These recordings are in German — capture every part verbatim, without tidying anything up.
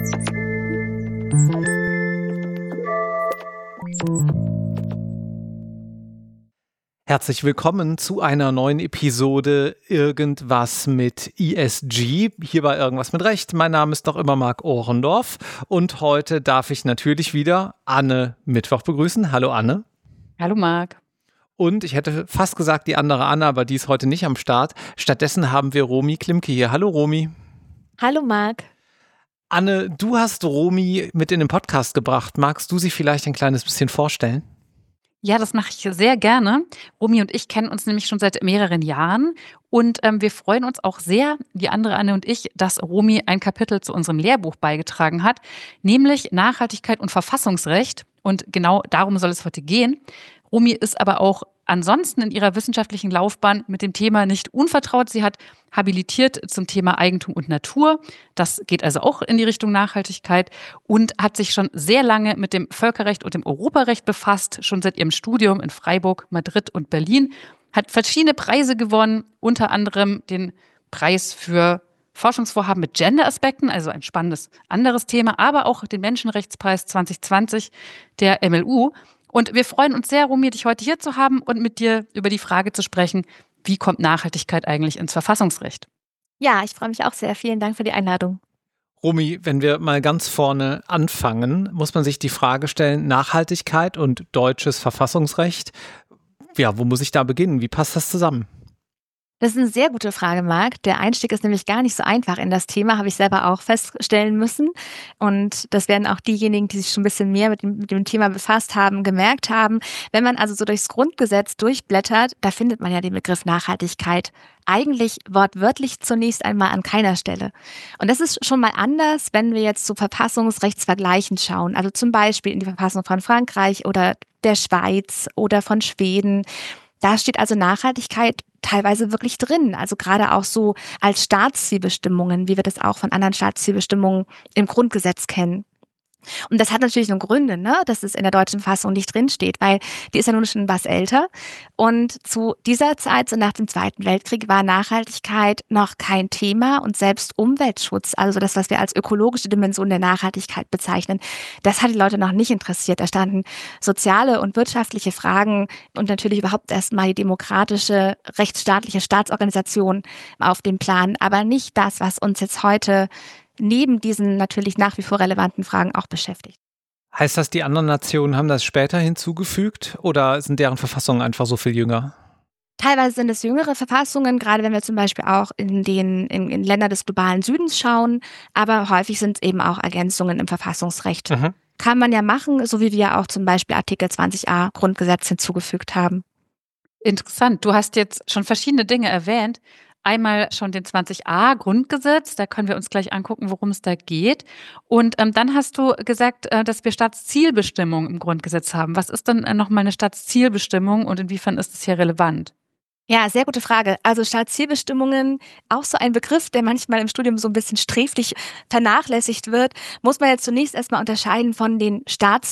Herzlich willkommen zu einer neuen Episode Irgendwas mit E S G. Hier bei Irgendwas mit Recht. Mein Name ist noch immer Marc Ohrendorf und heute darf ich natürlich wieder Anne Mittwoch begrüßen. Hallo Anne. Hallo Marc. Und ich hätte fast gesagt die andere Anne, aber die ist heute nicht am Start. Stattdessen haben wir Romy Klimke hier. Hallo Romy. Hallo Marc. Anne, du hast Romy mit in den Podcast gebracht. Magst du sie vielleicht ein kleines bisschen vorstellen? Ja, das mache ich sehr gerne. Romy und ich kennen uns nämlich schon seit mehreren Jahren und ähm, wir freuen uns auch sehr, die andere Anne und ich, dass Romy ein Kapitel zu unserem Lehrbuch beigetragen hat, nämlich Nachhaltigkeit und Verfassungsrecht. Und genau darum soll es heute gehen. Romy ist aber auch ansonsten in ihrer wissenschaftlichen Laufbahn mit dem Thema nicht unvertraut. Sie hat habilitiert zum Thema Eigentum und Natur. Das geht also auch in die Richtung Nachhaltigkeit und hat sich schon sehr lange mit dem Völkerrecht und dem Europarecht befasst, schon seit ihrem Studium in Freiburg, Madrid und Berlin, hat verschiedene Preise gewonnen, unter anderem den Preis für Forschungsvorhaben mit Gender-Aspekten, also ein spannendes anderes Thema, aber auch den Menschenrechtspreis zwanzig zwanzig der M L U. Und wir freuen uns sehr, Romy, dich heute hier zu haben und mit dir über die Frage zu sprechen, wie kommt Nachhaltigkeit eigentlich ins Verfassungsrecht? Ja, ich freue mich auch sehr. Vielen Dank für die Einladung. Romy, wenn wir mal ganz vorne anfangen, muss man sich die Frage stellen, Nachhaltigkeit und deutsches Verfassungsrecht. Ja, wo muss ich da beginnen? Wie passt das zusammen? Das ist eine sehr gute Frage, Marc. Der Einstieg ist nämlich gar nicht so einfach in das Thema, habe ich selber auch feststellen müssen. Und das werden auch diejenigen, die sich schon ein bisschen mehr mit dem, mit dem Thema befasst haben, gemerkt haben. Wenn man also so durchs Grundgesetz durchblättert, da findet man ja den Begriff Nachhaltigkeit eigentlich wortwörtlich zunächst einmal an keiner Stelle. Und das ist schon mal anders, wenn wir jetzt zu Verfassungsrechtsvergleichen schauen. Also zum Beispiel in die Verfassung von Frankreich oder der Schweiz oder von Schweden. Da steht also Nachhaltigkeit teilweise wirklich drin, also gerade auch so als Staatszielbestimmungen, wie wir das auch von anderen Staatszielbestimmungen im Grundgesetz kennen. Und das hat natürlich nun Gründe, ne, dass es in der deutschen Fassung nicht drinsteht, weil die ist ja nun schon was älter. Und zu dieser Zeit, so nach dem Zweiten Weltkrieg, war Nachhaltigkeit noch kein Thema und selbst Umweltschutz, also das, was wir als ökologische Dimension der Nachhaltigkeit bezeichnen, das hat die Leute noch nicht interessiert. Da standen soziale und wirtschaftliche Fragen und natürlich überhaupt erstmal die demokratische, rechtsstaatliche Staatsorganisation auf dem Plan, aber nicht das, was uns jetzt heute neben diesen natürlich nach wie vor relevanten Fragen auch beschäftigt. Heißt das, die anderen Nationen haben das später hinzugefügt oder sind deren Verfassungen einfach so viel jünger? Teilweise sind es jüngere Verfassungen, gerade wenn wir zum Beispiel auch in den in, in Länder des globalen Südens schauen, aber häufig sind es eben auch Ergänzungen im Verfassungsrecht. Mhm. Kann man ja machen, so wie wir auch zum Beispiel Artikel zwanzig a Grundgesetz hinzugefügt haben. Interessant, du hast jetzt schon verschiedene Dinge erwähnt. Einmal schon den zwanzig a Grundgesetz, da können wir uns gleich angucken, worum es da geht. Und ähm, dann hast du gesagt, äh, dass wir Staatszielbestimmungen im Grundgesetz haben. Was ist denn äh, nochmal eine Staatszielbestimmung und inwiefern ist es hier relevant? Ja, sehr gute Frage. Also Staatszielbestimmungen, auch so ein Begriff, der manchmal im Studium so ein bisschen sträflich vernachlässigt wird, muss man jetzt zunächst erstmal unterscheiden von den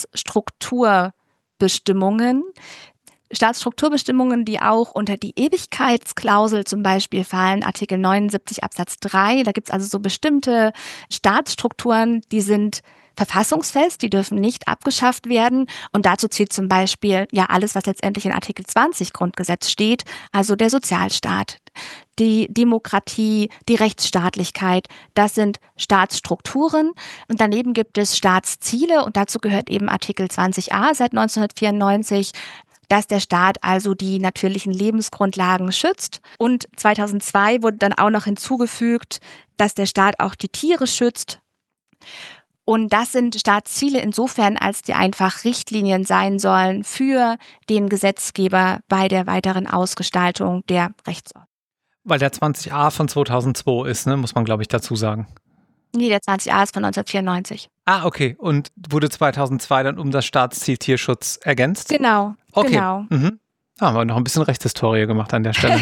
Staatsstrukturbestimmungen. Staatsstrukturbestimmungen, die auch unter die Ewigkeitsklausel zum Beispiel fallen, Artikel neunundsiebzig Absatz drei. Da gibt es also so bestimmte Staatsstrukturen, die sind verfassungsfest, die dürfen nicht abgeschafft werden. Und dazu zählt zum Beispiel ja alles, was letztendlich in Artikel zwanzig Grundgesetz steht, also der Sozialstaat, die Demokratie, die Rechtsstaatlichkeit. Das sind Staatsstrukturen. Und daneben gibt es Staatsziele und dazu gehört eben Artikel zwanzig a seit neunzehnhundertvierundneunzig, dass der Staat also die natürlichen Lebensgrundlagen schützt. Und zweitausendzwei wurde dann auch noch hinzugefügt, dass der Staat auch die Tiere schützt. Und das sind Staatsziele insofern, als die einfach Richtlinien sein sollen für den Gesetzgeber bei der weiteren Ausgestaltung der Rechtsordnung. Weil der zwanzig a von zweitausendzwei ist, ne, muss man, glaube ich, dazu sagen. Nee, der zwanzig a ist von neunzehnhundertvierundneunzig. Ah, okay. Und wurde zweitausendzwei dann um das Staatsziel Tierschutz ergänzt? Genau, okay. genau. Mhm. Da haben wir noch ein bisschen Rechtshistorie gemacht an der Stelle.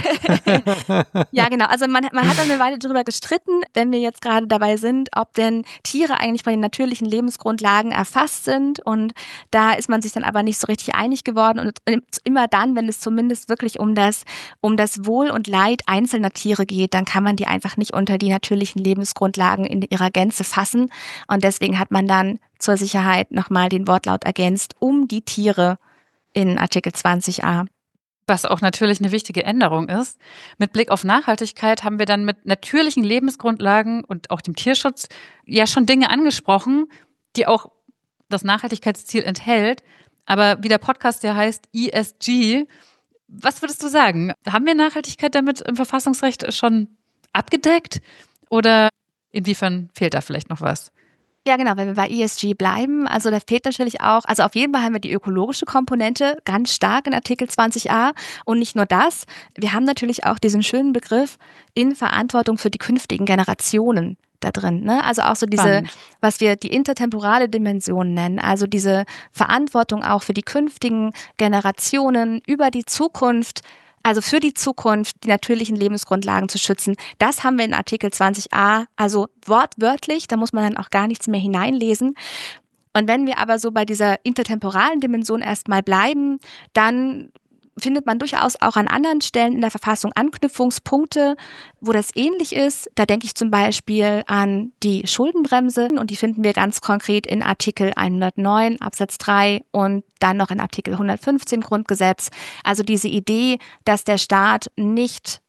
Ja, genau. Also man, man hat dann eine Weile darüber gestritten, wenn wir jetzt gerade dabei sind, ob denn Tiere eigentlich bei den natürlichen Lebensgrundlagen erfasst sind. Und da ist man sich dann aber nicht so richtig einig geworden. Und immer dann, wenn es zumindest wirklich um das, um das Wohl und Leid einzelner Tiere geht, dann kann man die einfach nicht unter die natürlichen Lebensgrundlagen in ihrer Gänze fassen. Und deswegen hat man dann zur Sicherheit nochmal den Wortlaut ergänzt, um die Tiere in Artikel zwanzig a. Was auch natürlich eine wichtige Änderung ist. Mit Blick auf Nachhaltigkeit haben wir dann mit natürlichen Lebensgrundlagen und auch dem Tierschutz ja schon Dinge angesprochen, die auch das Nachhaltigkeitsziel enthält. Aber wie der Podcast ja heißt, E S G, was würdest du sagen? Haben wir Nachhaltigkeit damit im Verfassungsrecht schon abgedeckt? Oder inwiefern fehlt da vielleicht noch was? Ja, genau, wenn wir bei E S G bleiben, also da fehlt natürlich auch, also auf jeden Fall haben wir die ökologische Komponente ganz stark in Artikel zwanzig a und nicht nur das, wir haben natürlich auch diesen schönen Begriff in Verantwortung für die künftigen Generationen da drin, ne? Also auch so diese, Spannend. Was wir die intertemporale Dimension nennen, also diese Verantwortung auch für die künftigen Generationen über die Zukunft, also für die Zukunft die natürlichen Lebensgrundlagen zu schützen. Das haben wir in Artikel zwanzig a, also wortwörtlich, da muss man dann auch gar nichts mehr hineinlesen. Und wenn wir aber so bei dieser intertemporalen Dimension erstmal bleiben, dann findet man durchaus auch an anderen Stellen in der Verfassung Anknüpfungspunkte, wo das ähnlich ist. Da denke ich zum Beispiel an die Schuldenbremse und die finden wir ganz konkret in Artikel hundertneun Absatz drei und dann noch in Artikel hundertfünfzehn Grundgesetz. Also diese Idee, dass der Staat nicht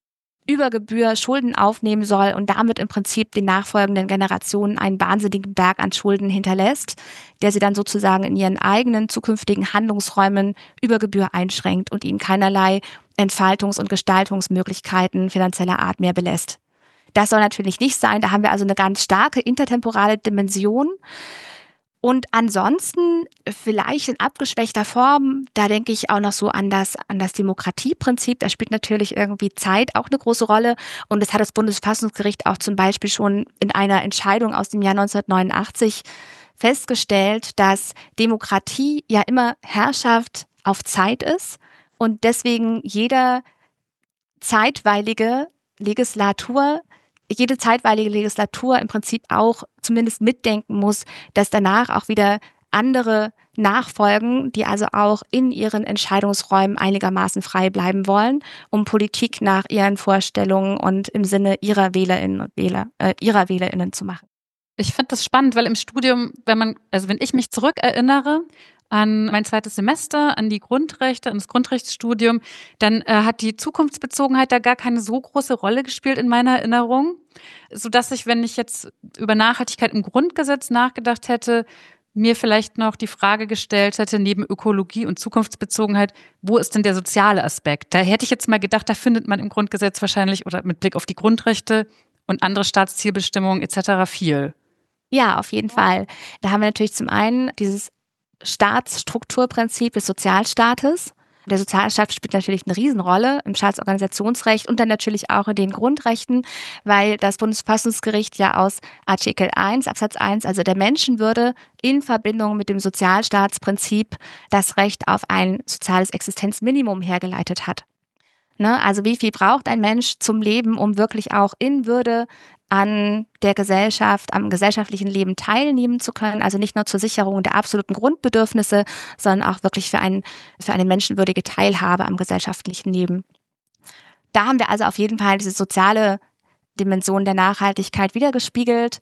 über Gebühr Schulden aufnehmen soll und damit im Prinzip den nachfolgenden Generationen einen wahnsinnigen Berg an Schulden hinterlässt, der sie dann sozusagen in ihren eigenen zukünftigen Handlungsräumen über Gebühr einschränkt und ihnen keinerlei Entfaltungs- und Gestaltungsmöglichkeiten finanzieller Art mehr belässt. Das soll natürlich nicht sein. Da haben wir also eine ganz starke intertemporale Dimension. Und ansonsten vielleicht in abgeschwächter Form, da denke ich auch noch so an das, an das Demokratieprinzip. Da spielt natürlich irgendwie Zeit auch eine große Rolle. Und das hat das Bundesverfassungsgericht auch zum Beispiel schon in einer Entscheidung aus dem Jahr neunzehnhundertneunundachtzig festgestellt, dass Demokratie ja immer Herrschaft auf Zeit ist und deswegen jeder zeitweilige Legislatur jede zeitweilige Legislatur im Prinzip auch zumindest mitdenken muss, dass danach auch wieder andere nachfolgen, die also auch in ihren Entscheidungsräumen einigermaßen frei bleiben wollen, um Politik nach ihren Vorstellungen und im Sinne ihrer Wählerinnen und Wähler, äh, ihrer Wählerinnen zu machen. Ich finde das spannend, weil im Studium, wenn man, also wenn ich mich zurückerinnere an mein zweites Semester, an die Grundrechte, an das Grundrechtsstudium, dann äh, hat die Zukunftsbezogenheit da gar keine so große Rolle gespielt in meiner Erinnerung, sodass ich, wenn ich jetzt über Nachhaltigkeit im Grundgesetz nachgedacht hätte, mir vielleicht noch die Frage gestellt hätte, neben Ökologie und Zukunftsbezogenheit, wo ist denn der soziale Aspekt? Da hätte ich jetzt mal gedacht, da findet man im Grundgesetz wahrscheinlich oder mit Blick auf die Grundrechte und andere Staatszielbestimmungen et cetera viel. Ja, auf jeden Fall. Da haben wir natürlich zum einen dieses Staatsstrukturprinzip des Sozialstaates. Der Sozialstaat spielt natürlich eine Riesenrolle im Staatsorganisationsrecht und dann natürlich auch in den Grundrechten, weil das Bundesverfassungsgericht ja aus Artikel eins Absatz eins, also der Menschenwürde, in Verbindung mit dem Sozialstaatsprinzip das Recht auf ein soziales Existenzminimum hergeleitet hat. Ne? Also wie viel braucht ein Mensch zum Leben, um wirklich auch in Würde an der Gesellschaft, am gesellschaftlichen Leben teilnehmen zu können, also nicht nur zur Sicherung der absoluten Grundbedürfnisse, sondern auch wirklich für, ein, für eine menschenwürdige Teilhabe am gesellschaftlichen Leben. Da haben wir also auf jeden Fall diese soziale Dimension der Nachhaltigkeit wiedergespiegelt.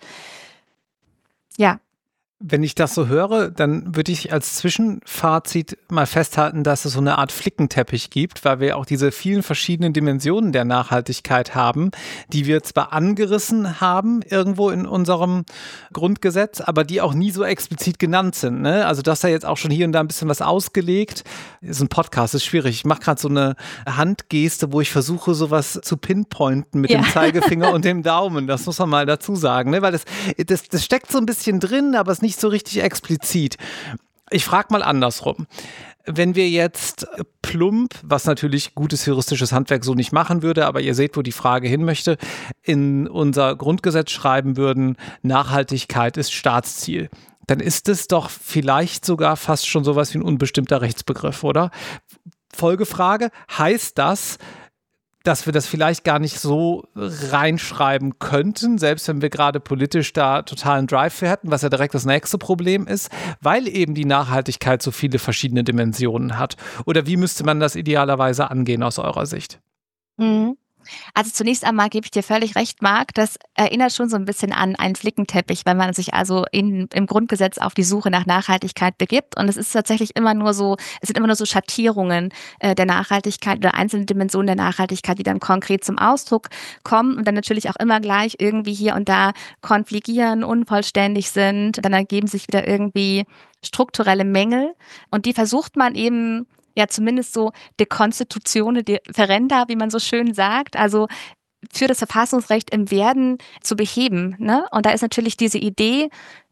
Ja. Wenn ich das so höre, dann würde ich als Zwischenfazit mal festhalten, dass es so eine Art Flickenteppich gibt, weil wir auch diese vielen verschiedenen Dimensionen der Nachhaltigkeit haben, die wir zwar angerissen haben irgendwo in unserem Grundgesetz, aber die auch nie so explizit genannt sind. Ne? Also das da jetzt auch schon hier und da ein bisschen was ausgelegt. Ist ein Podcast, ist schwierig. Ich mache gerade so eine Handgeste, wo ich versuche, sowas zu pinpointen mit ja. dem Zeigefinger und dem Daumen. Das muss man mal dazu sagen, ne? Weil das, das, das steckt so ein bisschen drin, aber es ist nicht so richtig explizit. Ich frage mal andersrum. Wenn wir jetzt plump, was natürlich gutes juristisches Handwerk so nicht machen würde, aber ihr seht, wo die Frage hin möchte, in unser Grundgesetz schreiben würden, Nachhaltigkeit ist Staatsziel, dann ist es doch vielleicht sogar fast schon sowas wie ein unbestimmter Rechtsbegriff, oder? Folgefrage, heißt das, dass wir das vielleicht gar nicht so reinschreiben könnten, selbst wenn wir gerade politisch da totalen Drive für hätten, was ja direkt das nächste Problem ist, weil eben die Nachhaltigkeit so viele verschiedene Dimensionen hat? Oder wie müsste man das idealerweise angehen aus eurer Sicht? Mhm. Also zunächst einmal gebe ich dir völlig recht, Marc, das erinnert schon so ein bisschen an einen Flickenteppich, wenn man sich also in, im Grundgesetz auf die Suche nach Nachhaltigkeit begibt. Und es ist tatsächlich immer nur so, es sind immer nur so Schattierungen äh, der Nachhaltigkeit oder einzelne Dimensionen der Nachhaltigkeit, die dann konkret zum Ausdruck kommen und dann natürlich auch immer gleich irgendwie hier und da konfligieren, unvollständig sind. Dann ergeben sich wieder irgendwie strukturelle Mängel und die versucht man eben ja zumindest so de Constitutione differenda, wie man so schön sagt, also für das Verfassungsrecht im Werden zu beheben. Ne? Und da ist natürlich diese Idee,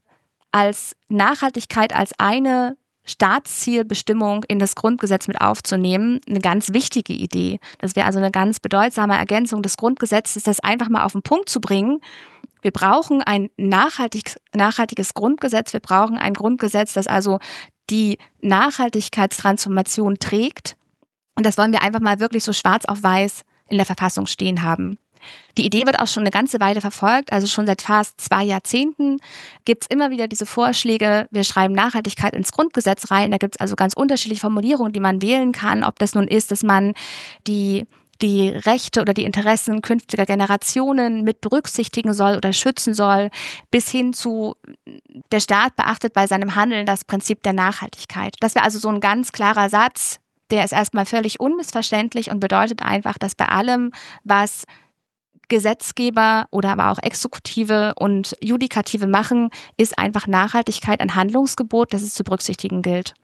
als Nachhaltigkeit als eine Staatszielbestimmung in das Grundgesetz mit aufzunehmen, eine ganz wichtige Idee. Das wäre also eine ganz bedeutsame Ergänzung des Grundgesetzes, das einfach mal auf den Punkt zu bringen. Wir brauchen ein nachhaltig, nachhaltiges Grundgesetz, wir brauchen ein Grundgesetz, das also die Nachhaltigkeitstransformation trägt. Und das wollen wir einfach mal wirklich so schwarz auf weiß in der Verfassung stehen haben. Die Idee wird auch schon eine ganze Weile verfolgt, also schon seit fast zwei Jahrzehnten gibt es immer wieder diese Vorschläge, wir schreiben Nachhaltigkeit ins Grundgesetz rein, da gibt es also ganz unterschiedliche Formulierungen, die man wählen kann, ob das nun ist, dass man die die Rechte oder die Interessen künftiger Generationen mit berücksichtigen soll oder schützen soll, bis hin zu, der Staat beachtet bei seinem Handeln das Prinzip der Nachhaltigkeit. Das wäre also so ein ganz klarer Satz, der ist erstmal völlig unmissverständlich und bedeutet einfach, dass bei allem, was Gesetzgeber oder aber auch Exekutive und Judikative machen, ist einfach Nachhaltigkeit ein Handlungsgebot, das es zu berücksichtigen gilt.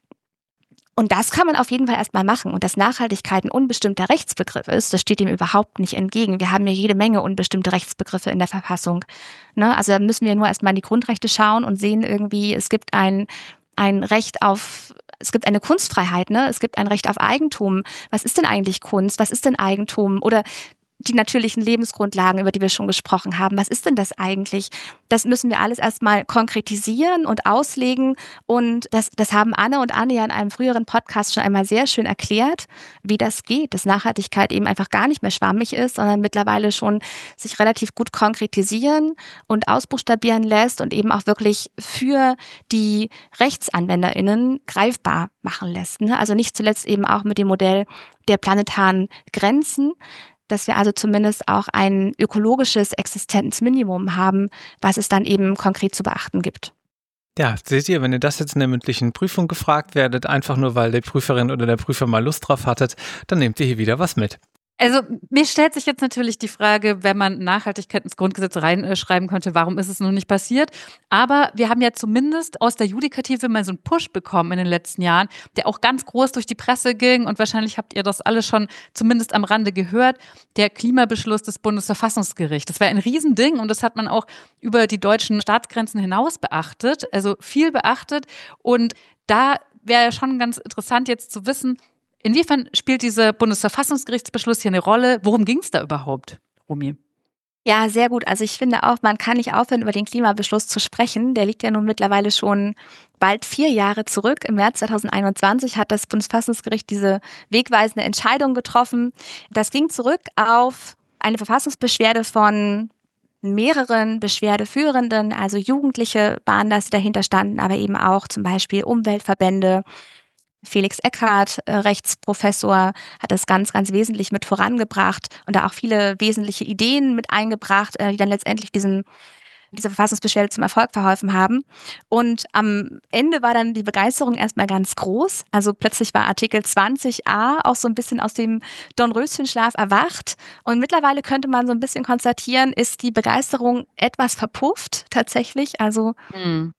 Und das kann man auf jeden Fall erstmal machen. Und dass Nachhaltigkeit ein unbestimmter Rechtsbegriff ist, das steht dem überhaupt nicht entgegen. Wir haben ja jede Menge unbestimmte Rechtsbegriffe in der Verfassung. Ne? Also da müssen wir nur erstmal in die Grundrechte schauen und sehen irgendwie, es gibt ein, ein Recht auf, es gibt eine Kunstfreiheit, ne? Es gibt ein Recht auf Eigentum. Was ist denn eigentlich Kunst? Was ist denn Eigentum? Oder die natürlichen Lebensgrundlagen, über die wir schon gesprochen haben. Was ist denn das eigentlich? Das müssen wir alles erstmal konkretisieren und auslegen. Und das, das haben Anne und Anne ja in einem früheren Podcast schon einmal sehr schön erklärt, wie das geht, dass Nachhaltigkeit eben einfach gar nicht mehr schwammig ist, sondern mittlerweile schon sich relativ gut konkretisieren und ausbuchstabieren lässt und eben auch wirklich für die RechtsanwenderInnen greifbar machen lässt. Also nicht zuletzt eben auch mit dem Modell der planetaren Grenzen, dass wir also zumindest auch ein ökologisches Existenzminimum haben, was es dann eben konkret zu beachten gibt. Ja, seht ihr, wenn ihr das jetzt in der mündlichen Prüfung gefragt werdet, einfach nur weil die Prüferin oder der Prüfer mal Lust drauf hattet, dann nehmt ihr hier wieder was mit. Also mir stellt sich jetzt natürlich die Frage, wenn man Nachhaltigkeit ins Grundgesetz reinschreiben könnte, warum ist es noch nicht passiert? Aber wir haben ja zumindest aus der Judikative mal so einen Push bekommen in den letzten Jahren, der auch ganz groß durch die Presse ging und wahrscheinlich habt ihr das alle schon zumindest am Rande gehört, der Klimabeschluss des Bundesverfassungsgerichts. Das war ein Riesending und das hat man auch über die deutschen Staatsgrenzen hinaus beachtet, also viel beachtet und da wäre ja schon ganz interessant jetzt zu wissen, inwiefern spielt dieser Bundesverfassungsgerichtsbeschluss hier eine Rolle? Worum ging es da überhaupt, Romy? Ja, sehr gut. Also ich finde auch, man kann nicht aufhören, über den Klimabeschluss zu sprechen. Der liegt ja nun mittlerweile schon bald vier Jahre zurück. Im März zweitausendeinundzwanzig hat das Bundesverfassungsgericht diese wegweisende Entscheidung getroffen. Das ging zurück auf eine Verfassungsbeschwerde von mehreren Beschwerdeführenden, also Jugendliche waren das, die dahinter standen, aber eben auch zum Beispiel Umweltverbände. Felix Eckhardt, äh, Rechtsprofessor, hat das ganz, ganz wesentlich mit vorangebracht und da auch viele wesentliche Ideen mit eingebracht, äh, die dann letztendlich diesem, dieser Verfassungsbeschwerde zum Erfolg verholfen haben. Und am Ende war dann die Begeisterung erstmal ganz groß. Also plötzlich war Artikel zwanzig a auch so ein bisschen aus dem Dornröschenschlaf erwacht. Und mittlerweile könnte man so ein bisschen konstatieren, ist die Begeisterung etwas verpufft tatsächlich. Also Hm.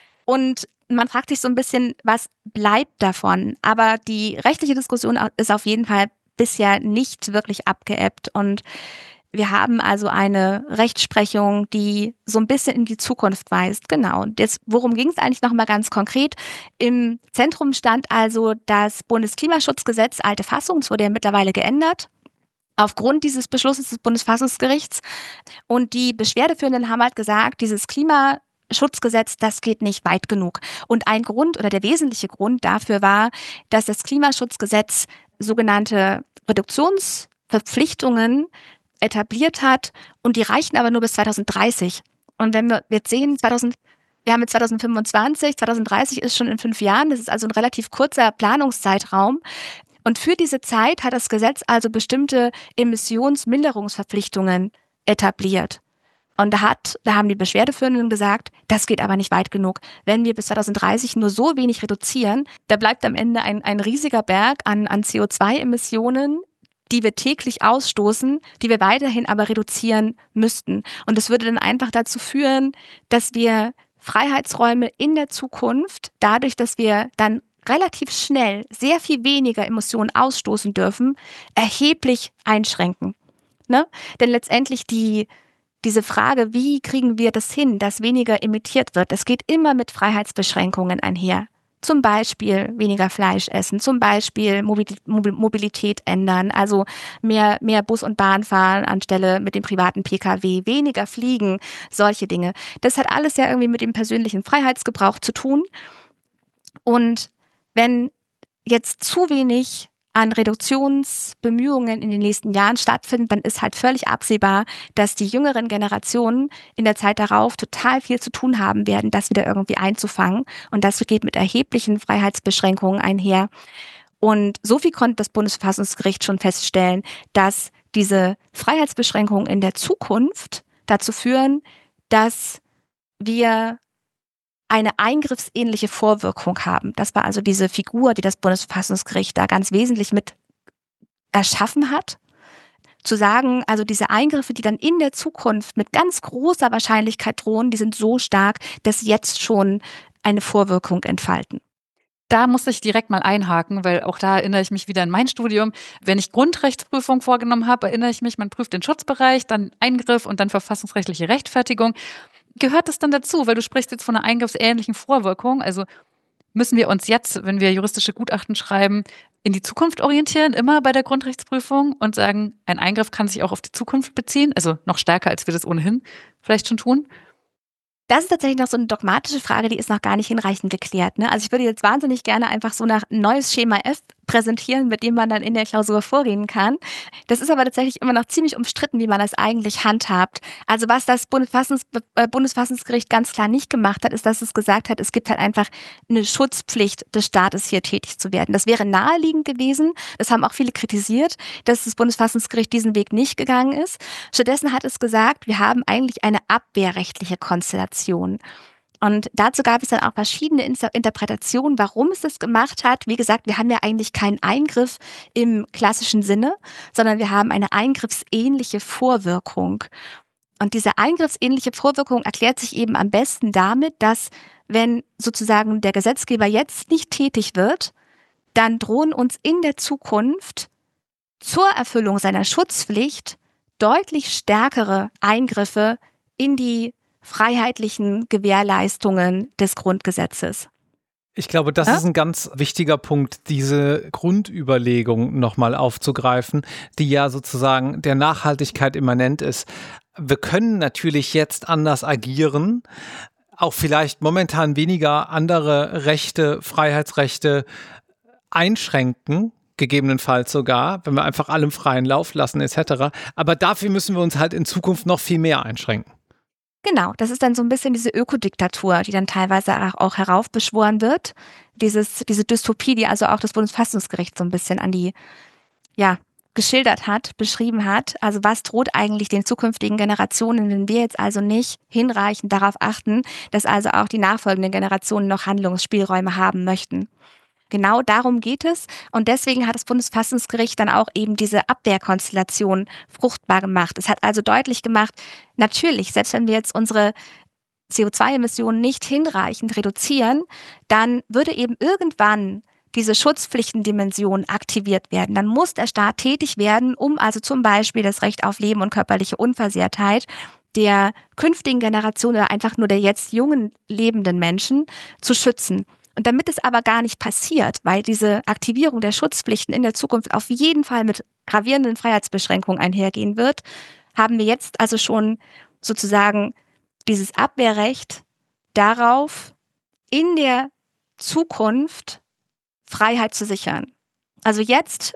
und man fragt sich so ein bisschen, was bleibt davon? Aber die rechtliche Diskussion ist auf jeden Fall bisher nicht wirklich abgeebbt. Und wir haben also eine Rechtsprechung, die so ein bisschen in die Zukunft weist. Genau. Und jetzt, worum ging es eigentlich noch mal ganz konkret? Im Zentrum stand also das Bundesklimaschutzgesetz, alte Fassung, es wurde ja mittlerweile geändert, aufgrund dieses Beschlusses des Bundesverfassungsgerichts. Und die Beschwerdeführenden haben halt gesagt, dieses Klima Schutzgesetz, das geht nicht weit genug. Und ein Grund oder der wesentliche Grund dafür war, dass das Klimaschutzgesetz sogenannte Reduktionsverpflichtungen etabliert hat und die reichen aber nur bis zweitausenddreißig. Und wenn wir jetzt sehen, zweitausend, wir haben jetzt zweitausendfünfundzwanzig, zweitausenddreißig ist schon in fünf Jahren, das ist also ein relativ kurzer Planungszeitraum. Und für diese Zeit hat das Gesetz also bestimmte Emissionsminderungsverpflichtungen etabliert. Und da, hat, da haben die Beschwerdeführenden gesagt, das geht aber nicht weit genug. Wenn wir bis zweitausenddreißig nur so wenig reduzieren, da bleibt am Ende ein, ein riesiger Berg an, an C O zwei Emissionen, die wir täglich ausstoßen, die wir weiterhin aber reduzieren müssten. Und das würde dann einfach dazu führen, dass wir Freiheitsräume in der Zukunft, dadurch, dass wir dann relativ schnell sehr viel weniger Emissionen ausstoßen dürfen, erheblich einschränken. Ne? Denn letztendlich die Diese Frage, wie kriegen wir das hin, dass weniger emittiert wird, das geht immer mit Freiheitsbeschränkungen einher. Zum Beispiel weniger Fleisch essen, zum Beispiel Mobilität ändern, also mehr, mehr Bus und Bahn fahren anstelle mit dem privaten P K W, weniger fliegen, solche Dinge. Das hat alles ja irgendwie mit dem persönlichen Freiheitsgebrauch zu tun. Und wenn jetzt zu wenig an Reduktionsbemühungen in den nächsten Jahren stattfinden, dann ist halt völlig absehbar, dass die jüngeren Generationen in der Zeit darauf total viel zu tun haben werden, das wieder irgendwie einzufangen. Und das geht mit erheblichen Freiheitsbeschränkungen einher. Und so viel konnte das Bundesverfassungsgericht schon feststellen, dass diese Freiheitsbeschränkungen in der Zukunft dazu führen, dass wir eine eingriffsähnliche Vorwirkung haben. Das war also diese Figur, die das Bundesverfassungsgericht da ganz wesentlich mit erschaffen hat. Zu sagen, also diese Eingriffe, die dann in der Zukunft mit ganz großer Wahrscheinlichkeit drohen, die sind so stark, dass sie jetzt schon eine Vorwirkung entfalten. Da muss ich direkt mal einhaken, weil auch da erinnere ich mich wieder an mein Studium. Wenn ich Grundrechtsprüfung vorgenommen habe, erinnere ich mich, man prüft den Schutzbereich, dann Eingriff und dann verfassungsrechtliche Rechtfertigung. Gehört das dann dazu? Weil du sprichst jetzt von einer eingriffsähnlichen Vorwirkung. Also müssen wir uns jetzt, wenn wir juristische Gutachten schreiben, in die Zukunft orientieren, immer bei der Grundrechtsprüfung und sagen, ein Eingriff kann sich auch auf die Zukunft beziehen, also noch stärker, als wir das ohnehin vielleicht schon tun? Das ist tatsächlich noch so eine dogmatische Frage, die ist noch gar nicht hinreichend geklärt. Ne? Also ich würde jetzt wahnsinnig gerne einfach so nach neues Schema F präsentieren, mit dem man dann in der Klausur vorgehen kann. Das ist aber tatsächlich immer noch ziemlich umstritten, wie man das eigentlich handhabt. Also was das Bundesverfassungs- äh, Bundesverfassungsgericht ganz klar nicht gemacht hat, ist, dass es gesagt hat, es gibt halt einfach eine Schutzpflicht des Staates, hier tätig zu werden. Das wäre naheliegend gewesen. Das haben auch viele kritisiert, dass das Bundesverfassungsgericht diesen Weg nicht gegangen ist. Stattdessen hat es gesagt, wir haben eigentlich eine abwehrrechtliche Konstellation. Und dazu gab es dann auch verschiedene Interpretationen, warum es das gemacht hat. Wie gesagt, wir haben ja eigentlich keinen Eingriff im klassischen Sinne, sondern wir haben eine eingriffsähnliche Vorwirkung. Und diese eingriffsähnliche Vorwirkung erklärt sich eben am besten damit, dass wenn sozusagen der Gesetzgeber jetzt nicht tätig wird, dann drohen uns in der Zukunft zur Erfüllung seiner Schutzpflicht deutlich stärkere Eingriffe in die freiheitlichen Gewährleistungen des Grundgesetzes. Ich glaube, das ja? ist ein ganz wichtiger Punkt, diese Grundüberlegung nochmal aufzugreifen, die ja sozusagen der Nachhaltigkeit immanent ist. Wir können natürlich jetzt anders agieren, auch vielleicht momentan weniger andere Rechte, Freiheitsrechte einschränken, gegebenenfalls sogar, wenn wir einfach allem freien Lauf lassen et cetera. Aber dafür müssen wir uns halt in Zukunft noch viel mehr einschränken. Genau, das ist dann so ein bisschen diese Ökodiktatur, die dann teilweise auch heraufbeschworen wird. Dieses, diese Dystopie, die also auch das Bundesverfassungsgericht so ein bisschen an die, ja, geschildert hat, beschrieben hat. Also was droht eigentlich den zukünftigen Generationen, wenn wir jetzt also nicht hinreichend darauf achten, dass also auch die nachfolgenden Generationen noch Handlungsspielräume haben möchten. Genau darum geht es und deswegen hat das Bundesverfassungsgericht dann auch eben diese Abwehrkonstellation fruchtbar gemacht. Es hat also deutlich gemacht, natürlich, selbst wenn wir jetzt unsere C O zwei Emissionen nicht hinreichend reduzieren, dann würde eben irgendwann diese Schutzpflichtendimension aktiviert werden. Dann muss der Staat tätig werden, um also zum Beispiel das Recht auf Leben und körperliche Unversehrtheit der künftigen Generation oder einfach nur der jetzt jungen lebenden Menschen zu schützen. Und damit es aber gar nicht passiert, weil diese Aktivierung der Schutzpflichten in der Zukunft auf jeden Fall mit gravierenden Freiheitsbeschränkungen einhergehen wird, haben wir jetzt also schon sozusagen dieses Abwehrrecht darauf, in der Zukunft Freiheit zu sichern. Also jetzt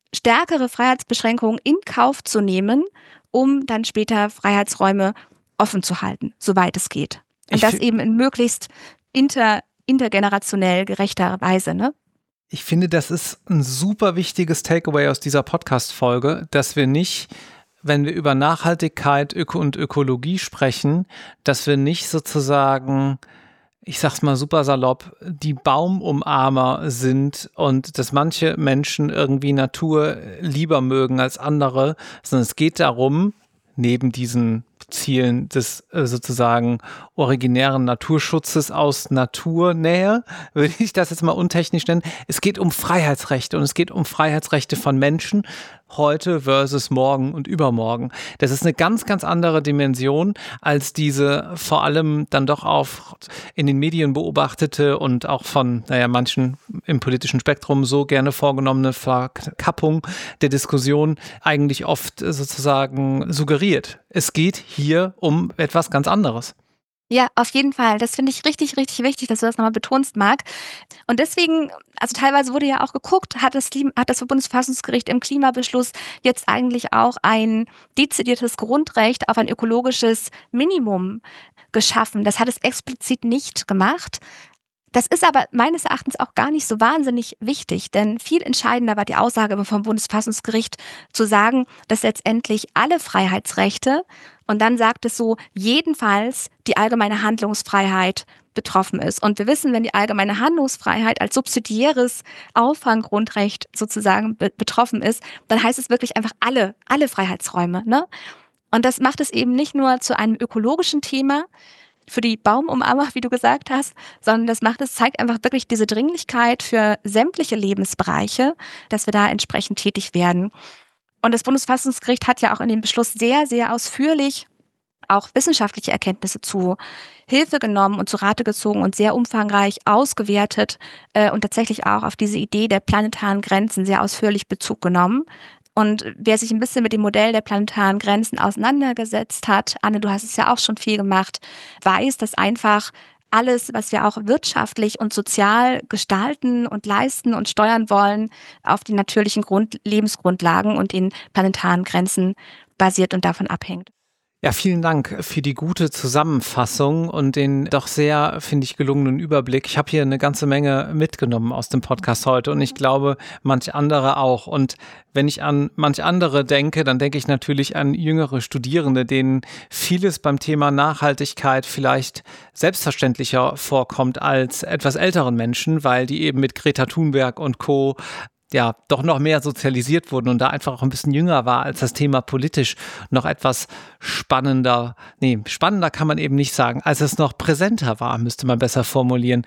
stärkere Freiheitsbeschränkungen in Kauf zu nehmen, um dann später Freiheitsräume offen zu halten, soweit es geht. Und Ich das fi- eben in möglichst inter, intergenerationell gerechter Weise, ne? Ich finde, das ist ein super wichtiges Takeaway aus dieser Podcast-Folge, dass wir nicht, wenn wir über Nachhaltigkeit Öko und Ökologie sprechen, dass wir nicht sozusagen, ich sag's mal super salopp, die Baumumarmer sind und dass manche Menschen irgendwie Natur lieber mögen als andere, sondern es geht darum, neben diesen Zielen des äh, sozusagen originären Naturschutzes aus Naturnähe, würde ich das jetzt mal untechnisch nennen. Es geht um Freiheitsrechte und es geht um Freiheitsrechte von Menschen heute versus morgen und übermorgen. Das ist eine ganz, ganz andere Dimension als diese vor allem dann doch auf in den Medien beobachtete und auch von, naja, manchen im politischen Spektrum so gerne vorgenommene Verkappung der Diskussion eigentlich oft sozusagen suggeriert. Es geht hier um etwas ganz anderes. Ja, auf jeden Fall. Das finde ich richtig, richtig wichtig, dass du das nochmal betonst, Marc. Und deswegen, also teilweise wurde ja auch geguckt, hat das, Klima, hat das Bundesverfassungsgericht im Klimabeschluss jetzt eigentlich auch ein dezidiertes Grundrecht auf ein ökologisches Minimum geschaffen. Das hat es explizit nicht gemacht. Das ist aber meines Erachtens auch gar nicht so wahnsinnig wichtig, denn viel entscheidender war die Aussage vom Bundesverfassungsgericht zu sagen, dass letztendlich alle Freiheitsrechte, und dann sagt es so, jedenfalls die allgemeine Handlungsfreiheit betroffen ist. Und wir wissen, wenn die allgemeine Handlungsfreiheit als subsidiäres Auffanggrundrecht sozusagen be- betroffen ist, dann heißt es wirklich einfach alle, alle Freiheitsräume, ne? Und das macht es eben nicht nur zu einem ökologischen Thema, für die Baumumarmer, wie du gesagt hast, sondern das macht es, zeigt einfach wirklich diese Dringlichkeit für sämtliche Lebensbereiche, dass wir da entsprechend tätig werden. Und das Bundesverfassungsgericht hat ja auch in dem Beschluss sehr, sehr ausführlich auch wissenschaftliche Erkenntnisse zu Hilfe genommen und zu Rate gezogen und sehr umfangreich ausgewertet äh, und tatsächlich auch auf diese Idee der planetaren Grenzen sehr ausführlich Bezug genommen. Und wer sich ein bisschen mit dem Modell der planetaren Grenzen auseinandergesetzt hat, Anne, du hast es ja auch schon viel gemacht, weiß, dass einfach alles, was wir auch wirtschaftlich und sozial gestalten und leisten und steuern wollen, auf den natürlichen Grund- Lebensgrundlagen und den planetaren Grenzen basiert und davon abhängt. Ja, vielen Dank für die gute Zusammenfassung und den doch sehr, finde ich, gelungenen Überblick. Ich habe hier eine ganze Menge mitgenommen aus dem Podcast heute und ich glaube, manch andere auch. Und wenn ich an manch andere denke, dann denke ich natürlich an jüngere Studierende, denen vieles beim Thema Nachhaltigkeit vielleicht selbstverständlicher vorkommt als etwas älteren Menschen, weil die eben mit Greta Thunberg und Co. ja, doch noch mehr sozialisiert wurden und da einfach auch ein bisschen jünger war, als das Thema politisch noch etwas spannender, nee, spannender kann man eben nicht sagen, als es noch präsenter war, müsste man besser formulieren.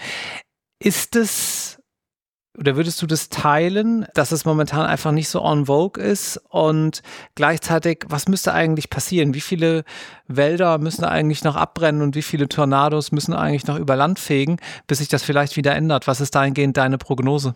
Ist es, oder würdest du das teilen, dass es momentan einfach nicht so en vogue ist und gleichzeitig, was müsste eigentlich passieren? Wie viele Wälder müssen eigentlich noch abbrennen und wie viele Tornados müssen eigentlich noch über Land fegen, bis sich das vielleicht wieder ändert? Was ist dahingehend deine Prognose?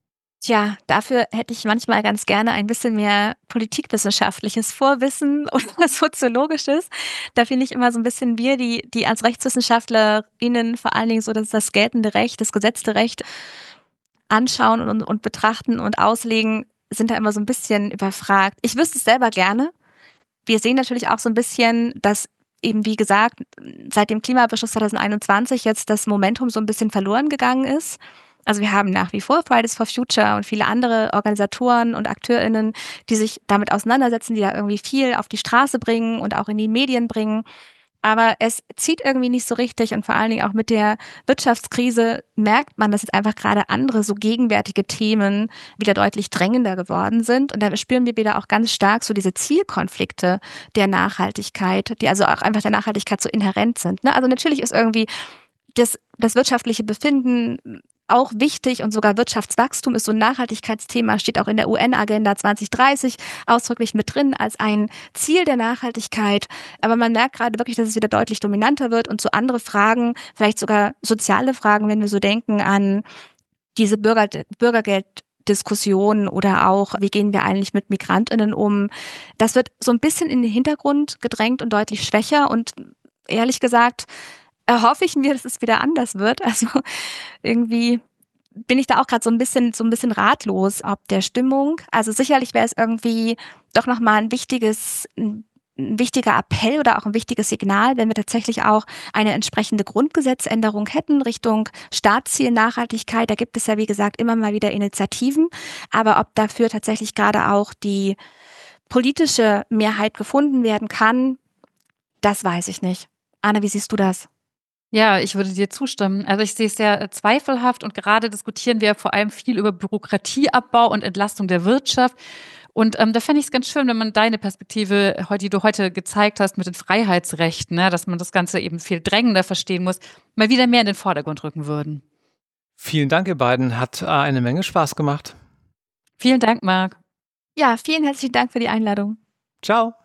Tja, dafür hätte ich manchmal ganz gerne ein bisschen mehr politikwissenschaftliches Vorwissen oder soziologisches. Da finde ich immer so ein bisschen wir, die, die als RechtswissenschaftlerInnen vor allen Dingen so das, das geltende Recht, das gesetzte Recht anschauen und, und betrachten und auslegen, sind da immer so ein bisschen überfragt. Ich wüsste es selber gerne. Wir sehen natürlich auch so ein bisschen, dass eben, wie gesagt, seit dem Klimabeschluss zwanzig einundzwanzig jetzt das Momentum so ein bisschen verloren gegangen ist. Also wir haben nach wie vor Fridays for Future und viele andere Organisatoren und AkteurInnen, die sich damit auseinandersetzen, die da irgendwie viel auf die Straße bringen und auch in die Medien bringen. Aber es zieht irgendwie nicht so richtig und vor allen Dingen auch mit der Wirtschaftskrise merkt man, dass jetzt einfach gerade andere so gegenwärtige Themen wieder deutlich drängender geworden sind. Und da spüren wir wieder auch ganz stark so diese Zielkonflikte der Nachhaltigkeit, die also auch einfach der Nachhaltigkeit so inhärent sind. Ne? Also natürlich ist irgendwie das, das wirtschaftliche Befinden auch wichtig und sogar Wirtschaftswachstum ist so ein Nachhaltigkeitsthema, steht auch in der U N-Agenda zwanzig dreißig ausdrücklich mit drin als ein Ziel der Nachhaltigkeit. Aber man merkt gerade wirklich, dass es wieder deutlich dominanter wird und so andere Fragen, vielleicht sogar soziale Fragen, wenn wir so denken an diese Bürger, Bürgergeld-Diskussion oder auch, wie gehen wir eigentlich mit MigrantInnen um? Das wird so ein bisschen in den Hintergrund gedrängt und deutlich schwächer und ehrlich gesagt, erhoffe ich mir, dass es wieder anders wird. Also irgendwie bin ich da auch gerade so ein bisschen so ein bisschen ratlos, ob der Stimmung. Also sicherlich wäre es irgendwie doch nochmal ein wichtiges, ein, ein wichtiger Appell oder auch ein wichtiges Signal, wenn wir tatsächlich auch eine entsprechende Grundgesetzänderung hätten Richtung Staatsziel Nachhaltigkeit. Da gibt es ja, wie gesagt, immer mal wieder Initiativen. Aber ob dafür tatsächlich gerade auch die politische Mehrheit gefunden werden kann, das weiß ich nicht. Anne, wie siehst du das? Ja, ich würde dir zustimmen. Also ich sehe es sehr äh, zweifelhaft und gerade diskutieren wir vor allem viel über Bürokratieabbau und Entlastung der Wirtschaft. Und ähm, da fände ich es ganz schön, wenn man deine Perspektive, die du heute gezeigt hast mit den Freiheitsrechten, ne, dass man das Ganze eben viel drängender verstehen muss, mal wieder mehr in den Vordergrund rücken würden. Vielen Dank, ihr beiden. Hat eine Menge Spaß gemacht. Vielen Dank, Marc. Ja, vielen herzlichen Dank für die Einladung. Ciao.